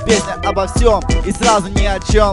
Песня обо всем и сразу ни о чем.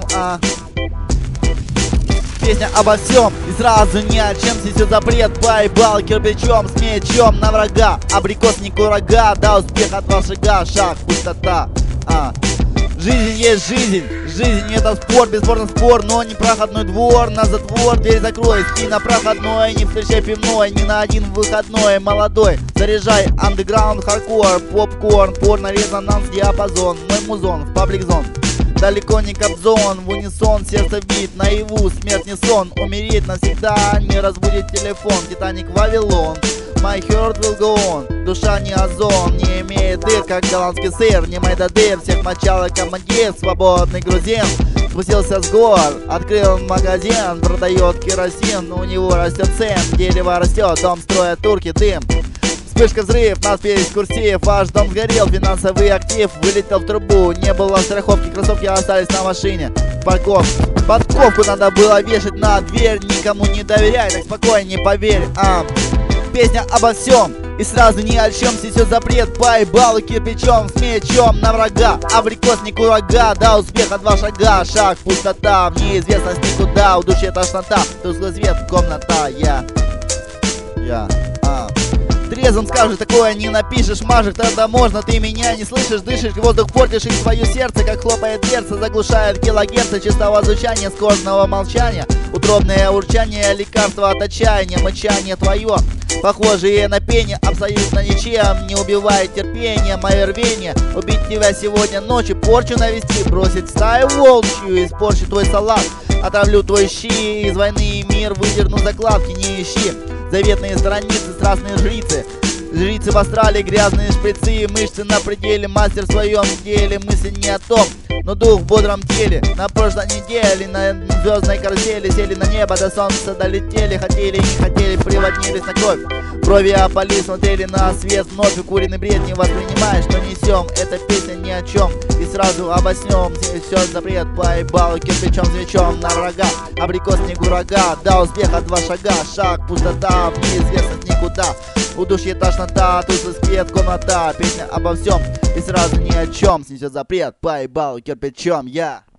Песня обо всем и сразу ни о чем. Снесет запрет, поебал кирпичом с мечом на врага. Абрикос не курага, до успеха 2 шага. Шаг, пустота. Жизнь есть жизнь, жизнь это спор, бесспорно спор, но не проходной двор. На затвор дверь закрой, спи на проходной, не встречай пивной, ни на один выходной. Молодой, заряжай андеграунд, хардкор, попкорн, порно, резонанс, диапазон. Мой музон в паблик зон, далеко не кобзон, в унисон сердце бит, наяву смерть не сон. Умереть навсегда не разбудит телефон, Титаник Вавилон. My heart will go on. Душа не озон, не имеет дыр, как голландский сыр. Не майдадыр, всех мочал и командир, свободный грузин. Спустился с гор, открыл магазин, продает керосин, у него растет цен. Дерево растет, дом строят турки, дым. Вспышка, взрыв, надпись курсив, ваш дом сгорел, финансовый актив вылетел в трубу. Не было страховки, кроссовки остались на машине. Парковка, подковку надо было вешать на дверь. Никому не доверяй, так спокойно не поверь. Песня обо всем и сразу ни о чем. Снесет запрет, поебалу кирпичом с мечом на врага. Абрикос не курага, до успеха 2 шага. Шаг, пустота, в неизвестность никуда. У души тошнота, тусклый свет, комната. Я трезвым скажешь, такое не напишешь, мажешь, тогда можно, ты меня не слышишь, дышишь, воздух портишь, и твое сердце, как хлопает дверца, заглушает килогерца чистого звучания, скорбного молчания, утробное урчание, лекарство от отчаяния, мычание твое, похожие на пение, абсолютно ничем не убивает терпение, мое рвение, убить тебя сегодня ночью, порчу навести, бросить стаю волчью, испорчу твой салат, отравлю твой щи, из войны мир выдерну закладки, не ищи. Заветные страницы, страстные жрицы. Жрицы в астрале, грязные шприцы, мышцы на пределе, мастер в своем деле. Мысли не о том, но дух в бодром теле. На прошлой неделе на звездной карусели сели на небо, до солнца долетели. Хотели и не хотели, приводнились на кровь. Брови опали, смотрели на свет вновь. Укуренный бред не воспринимаешь, что несем. Эта песня ни о чем, и сразу обоснем. Все запрет, поебал кирпичом с мечом на врага. Абрикос не курага, до успеха 2 шага. Шаг, пустота, в неизвестность никуда. Удушье, тошнота, тусклый свет, комната. Песня обо всем и сразу ни о чем. Снесет запрет, поебал кирпичом.